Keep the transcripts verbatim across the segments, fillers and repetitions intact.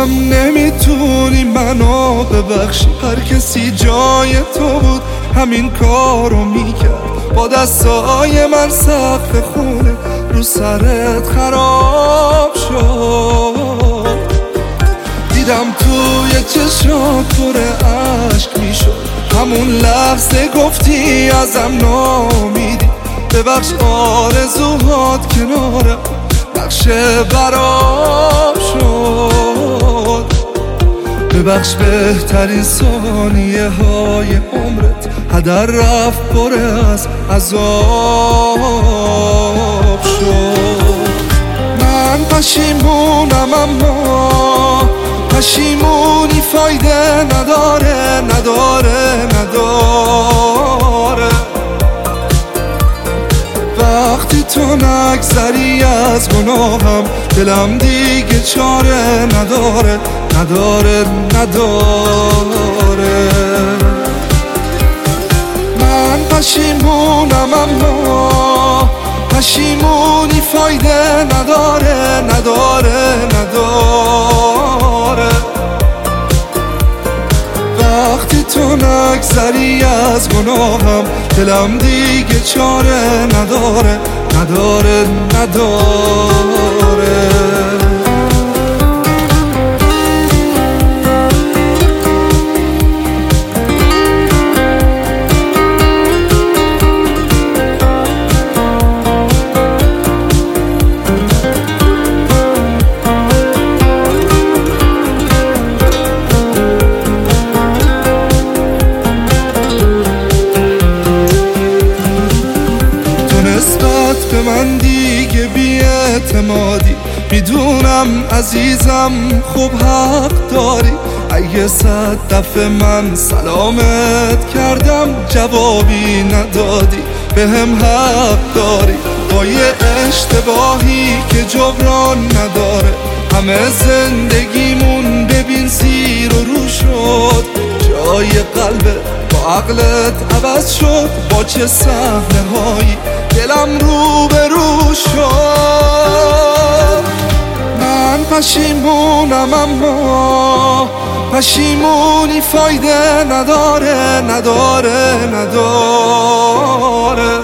گفتم نمیتونی منو ببخشی، هر کسی جای تو بود همین کارو میکرد. با دستای من سقف خونه رو سرت خراب شد. دیدم توی چشات پر عشق میشد، همون لحظه گفتی ازم ناامیدی. ببخش آرزوهات کنارم نقشه برام شد. ببخش بهترین ثانیه های عمرت هدر رفت، پر از عذاب شد. من پشیمونم اما پشیمونی فایده نداره نداره نداره. وقتی تو نگذری از گناهم دلم دیگه چاره نداره نداره نداره. من پشیمونم اما پشیمونی فایده نداره نداره نداره. وقتی تو نگذری از گناهم دلم دیگه چاره نداره نداره نداره. به من دیگه بی‌اعتمادی، میدونم عزیزم خوب حق داری. اگه صد دفعه من سلامت کردم جوابی ندادی، به هم حق داری. با یه اشتباهی که جبران نداره همه زندگیمون ببین زیر و رو شد. جای قلبت با عقلت عوض شد، با چه صحنه هایی دلم رو به رو شد. من پشیمونم اما پشیمونی فایده نداره نداره نداره.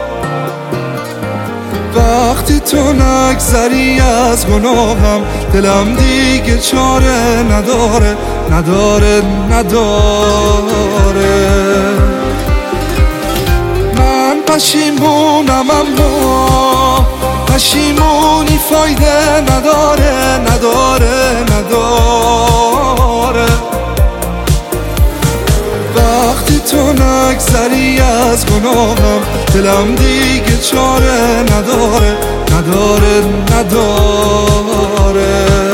وقتی تو نگذری از گناهم دلم دیگه چاره نداره نداره نداره. من پشیمونم اما پشیمونی فایده نداره نداره نداره. وقتی تو نگذری از گناهم دلم دیگه چاره نداره نداره نداره.